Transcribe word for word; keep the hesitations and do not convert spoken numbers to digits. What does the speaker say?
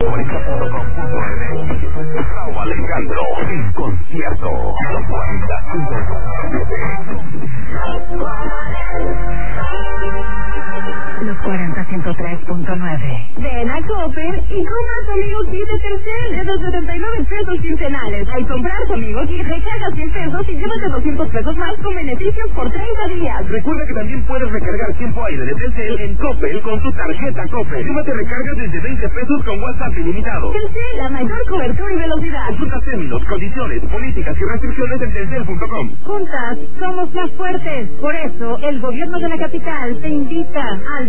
cuarenta punto com punto m. Raúl Alejandro en concierto. Los cuarenta punto Los cuarenta punto tres punto nueve. Ven a Coppel y compra tu amigo kit de Telcel de dos setenta y nueve pesos quincenales. Al comprar tu amigo kit, recarga cien pesos y llévate doscientos pesos más con beneficios por treinta días. Recuerda que también puedes recargar tiempo aire de Telcel en Coppel con tu tarjeta Coppel. Llévate recargas desde veinte pesos con WhatsApp ilimitado. Telcel, la mayor cobertura y velocidad. Consulta términos, condiciones, políticas y restricciones en telcel punto com. Juntas somos más fuertes. Por eso, el gobierno de la capital te invita al